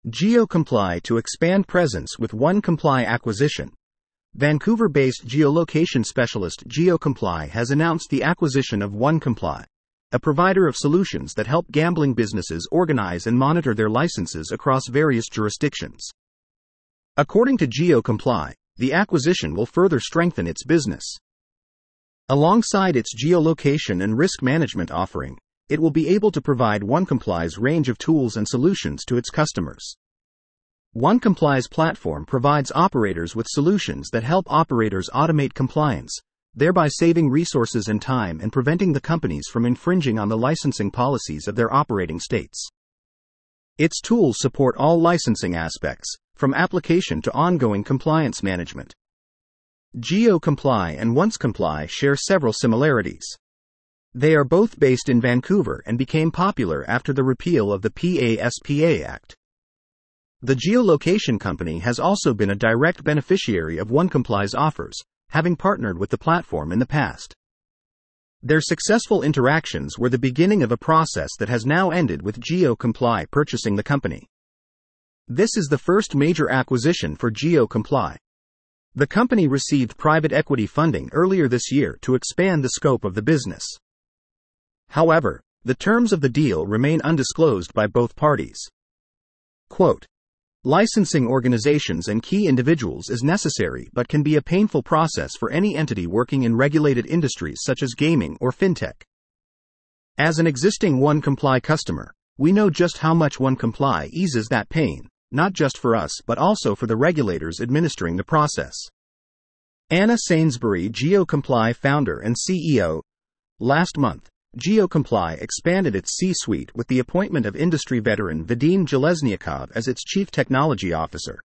GeoComply to expand presence with OneComply acquisition. Vancouver-based geolocation specialist GeoComply has announced the acquisition of OneComply, a provider of solutions that help gambling businesses organize and monitor their licenses across various jurisdictions. According to GeoComply, the acquisition will further strengthen its business. Alongside its geolocation and risk management offering, it will be able to provide OneComply's range of tools and solutions to its customers. OneComply's platform provides operators with solutions that help operators automate compliance, thereby saving resources and time and preventing the companies from infringing on the licensing policies of their operating states. Its tools support all licensing aspects, from application to ongoing compliance management. GeoComply and OneComply share several similarities. They are both based in Vancouver and became popular after the repeal of the PASPA Act. The geolocation company has also been a direct beneficiary of OneComply's offers, having partnered with the platform in the past. Their successful interactions were the beginning of a process that has now ended with GeoComply purchasing the company. This is the first major acquisition for GeoComply. The company received private equity funding earlier this year to expand the scope of the business. However, the terms of the deal remain undisclosed by both parties. Quote, licensing organizations and key individuals is necessary but can be a painful process for any entity working in regulated industries such as gaming or fintech. As an existing OneComply customer, we know just how much OneComply eases that pain, not just for us but also for the regulators administering the process. Anna Sainsbury, GeoComply founder and CEO. Last month, GeoComply expanded its C-suite with the appointment of industry veteran Vadim Желeznyakov as its chief technology officer.